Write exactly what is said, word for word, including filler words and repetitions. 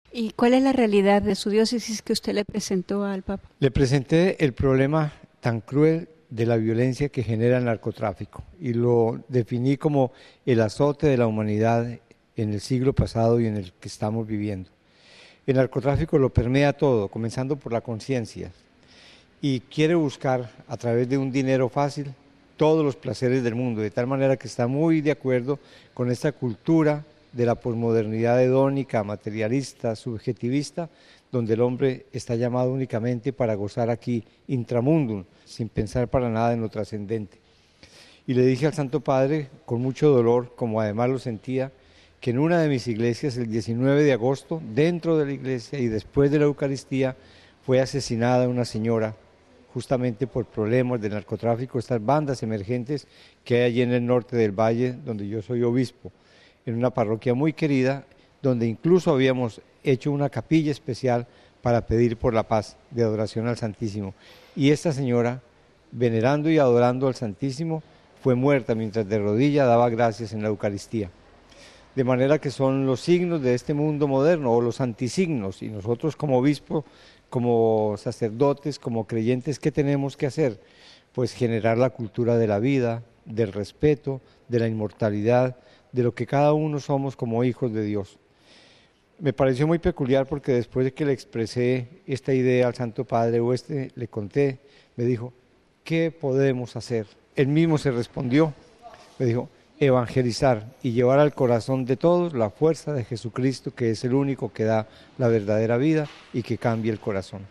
¿Y cuál es la realidad de su diócesis que usted le presentó al Papa? Le presenté el problema tan cruel de la violencia que genera el narcotráfico y lo definí como el azote de la humanidad en el siglo pasado y en el que estamos viviendo. El narcotráfico lo permea todo, comenzando por la conciencia, y quiere buscar a través de un dinero fácil todos los placeres del mundo, de tal manera que está muy de acuerdo con esta cultura de la posmodernidad hedónica, materialista, subjetivista, donde el hombre está llamado únicamente para gozar aquí intramundum, sin pensar para nada en lo trascendente. Y le dije al Santo Padre, con mucho dolor, como además lo sentía, que en una de mis iglesias, el diecinueve de agosto, dentro de la iglesia y después de la Eucaristía, fue asesinada una señora, justamente por problemas de narcotráfico, estas bandas emergentes que hay allí en el norte del valle, donde yo soy obispo, en una parroquia muy querida, donde incluso habíamos hecho una capilla especial para pedir por la paz, de adoración al Santísimo. Y esta señora, venerando y adorando al Santísimo, fue muerta mientras de rodillas daba gracias en la Eucaristía. De manera que son los signos de este mundo moderno, o los antisignos, y nosotros como obispos, como sacerdotes, como creyentes, ¿qué tenemos que hacer? Pues generar la cultura de la vida, del respeto, de la inmortalidad, de lo que cada uno somos como hijos de Dios. Me pareció muy peculiar porque después de que le expresé esta idea al Santo Padre, o este le conté, me dijo, ¿qué podemos hacer? Él mismo se respondió, me dijo, evangelizar y llevar al corazón de todos la fuerza de Jesucristo, que es el único que da la verdadera vida y que cambia el corazón.